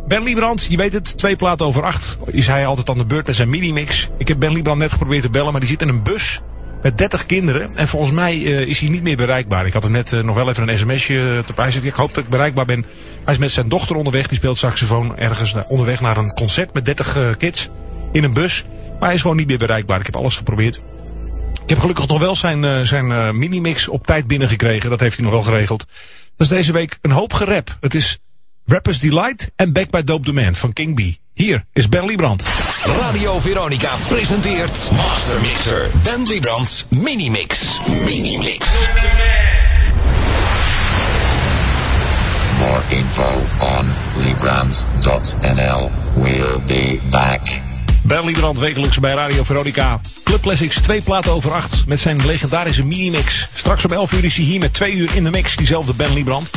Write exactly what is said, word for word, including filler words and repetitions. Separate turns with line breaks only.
Ben Liebrand, je weet het, twee platen over acht is hij altijd aan de beurt met zijn minimix. Ik heb Ben Liebrand net geprobeerd te bellen, maar die zit in een bus met dertig kinderen. En volgens mij uh, is hij niet meer bereikbaar. Ik had hem net uh, nog wel even een sms'je te prijzen. Ik hoop dat ik bereikbaar ben. Hij is met zijn dochter onderweg. Die speelt saxofoon ergens naar, onderweg naar een concert met dertig uh, kids in een bus. Maar hij is gewoon niet meer bereikbaar. Ik heb alles geprobeerd. Ik heb gelukkig nog wel zijn, uh, zijn uh, minimix op tijd binnengekregen. Dat heeft hij nog wel geregeld. Dat is deze week een hoop gerap. Het is Rappers Delight en Back by Dope Demand van King B. Hier is Ben Liebrand.
Radio Veronica presenteert Master Mixer Ben Liebrands Minimix. Minimix.
More info on Liebrands dot n l. We'll be back.
Ben Liebrand wekelijks bij Radio Veronica. Club Classics, twee platen over acht met zijn legendarische minimix. Straks om elf uur is hij hier met twee uur in de mix, diezelfde Ben Liebrand.